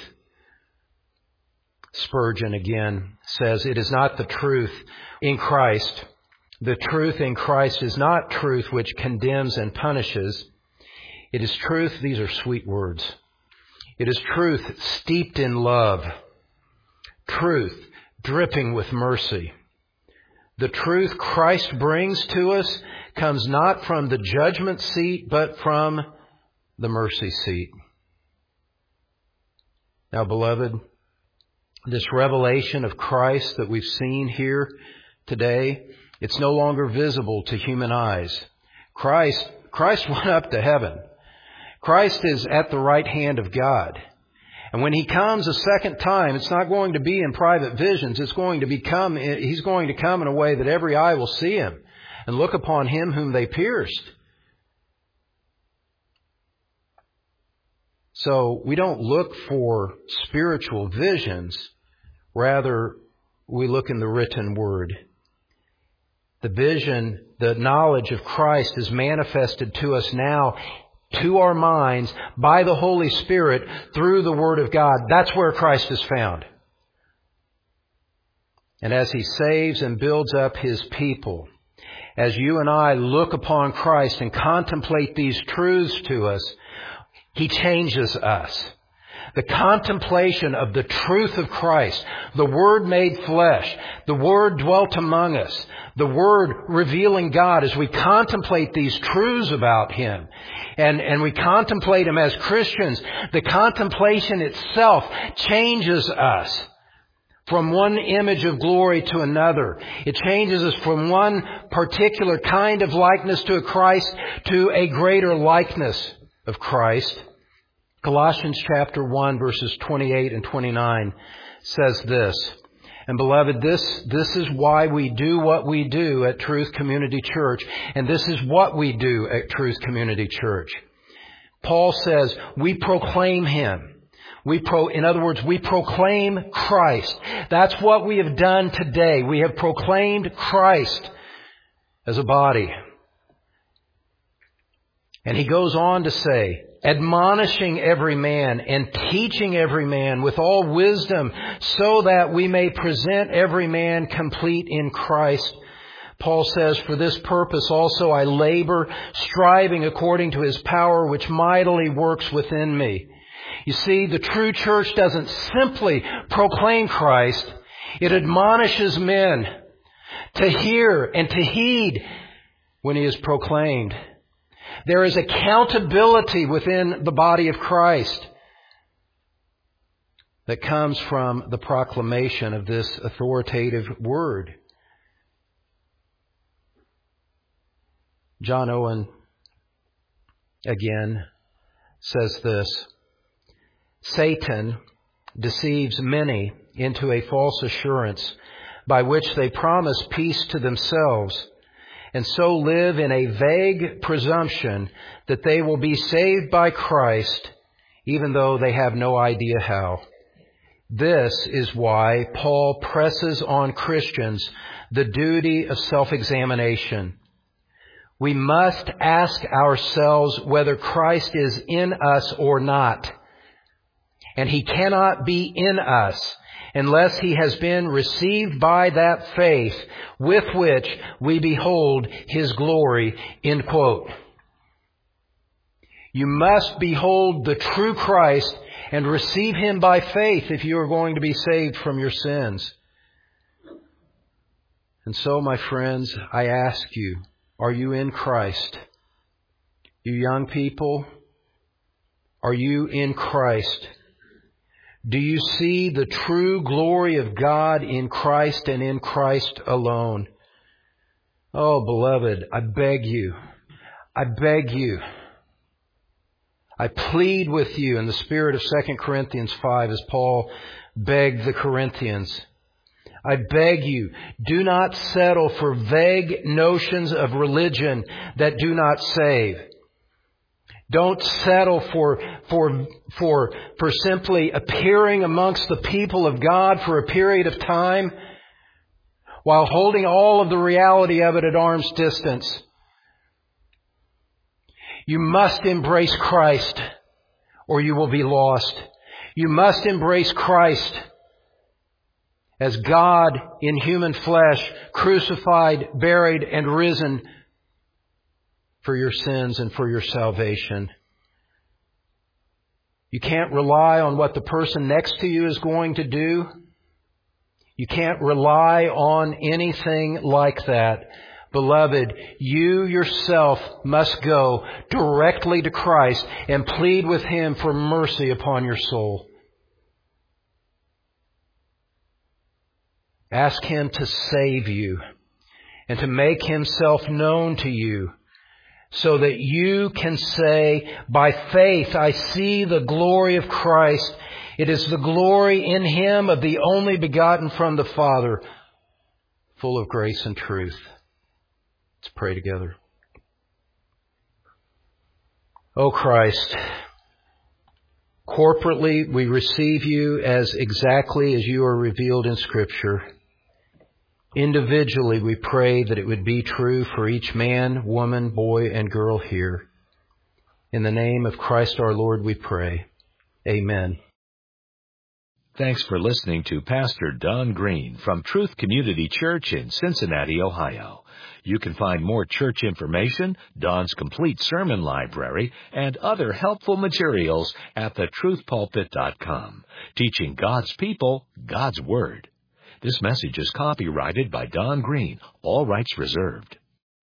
Spurgeon again says, it is not the truth in Christ. The truth in Christ is not truth which condemns and punishes. It is truth, these are sweet words. It is truth steeped in love. Truth dripping with mercy. The truth Christ brings to us comes not from the judgment seat, but from the mercy seat. Now, beloved, this revelation of Christ that we've seen here today, it's no longer visible to human eyes. Christ went up to heaven. Christ is at the right hand of God. And when He comes a second time, it's not going to be in private visions. He's going to come in a way that every eye will see Him and look upon Him whom they pierced. So we don't look for spiritual visions. Rather, we look in the written Word. The vision, the knowledge of Christ is manifested to us now, to our minds, by the Holy Spirit, through the Word of God. That's where Christ is found. And as He saves and builds up His people, as you and I look upon Christ and contemplate these truths to us, He changes us. The contemplation of the truth of Christ, the Word made flesh, the Word dwelt among us, the Word revealing God as we contemplate these truths about Him and we contemplate Him as Christians, the contemplation itself changes us from one image of glory to another. It changes us from one particular kind of likeness to a Christ to a greater likeness of Christ. Colossians chapter 1 verses 28 and 29 says this. And beloved, this is why we do what we do at Truth Community Church. And this is what we do at Truth Community Church. Paul says we proclaim Him. In other words, we proclaim Christ. That's what we have done today. We have proclaimed Christ as a body. And he goes on to say, admonishing every man and teaching every man with all wisdom, so that we may present every man complete in Christ. Paul says, for this purpose also I labor, striving according to His power, which mightily works within me. You see, the true church doesn't simply proclaim Christ. It admonishes men to hear and to heed when He is proclaimed. There is accountability within the body of Christ that comes from the proclamation of this authoritative word. John Owen again says this: Satan deceives many into a false assurance by which they promise peace to themselves, and so live in a vague presumption that they will be saved by Christ, even though they have no idea how. This is why Paul presses on Christians the duty of self-examination. We must ask ourselves whether Christ is in us or not. And He cannot be in us unless He has been received by that faith with which we behold His glory, end quote. You must behold the true Christ and receive Him by faith if you are going to be saved from your sins. And so, my friends, I ask you, are you in Christ? You young people, are you in Christ? Do you see the true glory of God in Christ and in Christ alone? Oh, beloved, I beg you, I plead with you in the spirit of 2 Corinthians 5 as Paul begged the Corinthians. I beg you, do not settle for vague notions of religion that do not save. Don't settle for simply appearing amongst the people of God for a period of time while holding all of the reality of it at arm's distance. You must embrace Christ or you will be lost. You must embrace Christ as God in human flesh, crucified, buried, and risen for your sins and for your salvation. You can't rely on what the person next to you is going to do. You can't rely on anything like that. Beloved, you yourself must go directly to Christ and plead with Him for mercy upon your soul. Ask Him to save you and to make Himself known to you so that you can say, by faith, I see the glory of Christ. It is the glory in Him of the only begotten from the Father, full of grace and truth. Let's pray together. O Christ, corporately we receive You as exactly as You are revealed in Scripture. Individually, we pray that it would be true for each man, woman, boy, and girl here. In the name of Christ our Lord we pray. Amen. Thanks for listening to Pastor Don Green from Truth Community Church in Cincinnati, Ohio. You can find more church information, Don's complete sermon library, and other helpful materials at thetruthpulpit.com, teaching God's people God's Word. This message is copyrighted by Don Green, all rights reserved.